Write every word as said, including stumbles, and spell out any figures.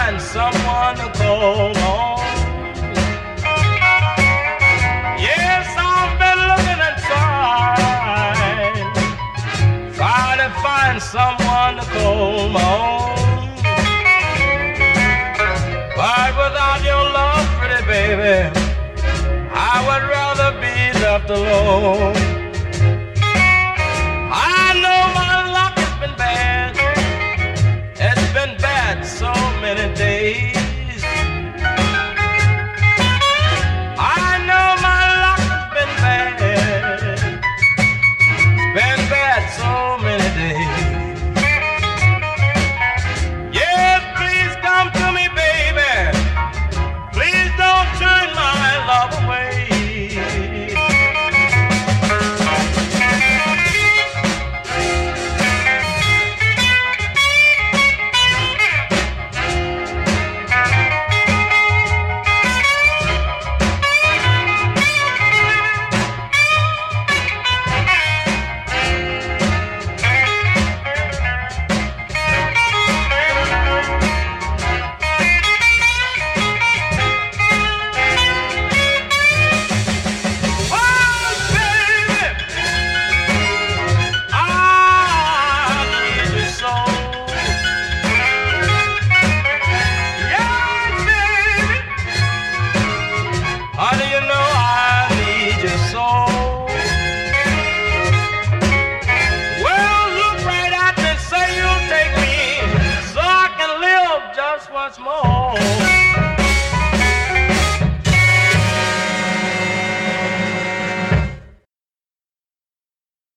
find someone to call on. Yes, I've been looking and trying, trying to find someone to call on. But without your love, pretty baby, I would rather be left alone. I know my luck has been bad. It's been bad so many days. I know my luck has been bad. It's been bad so many days. Yes, please come to me, baby. Please don't turn my love away. Once more.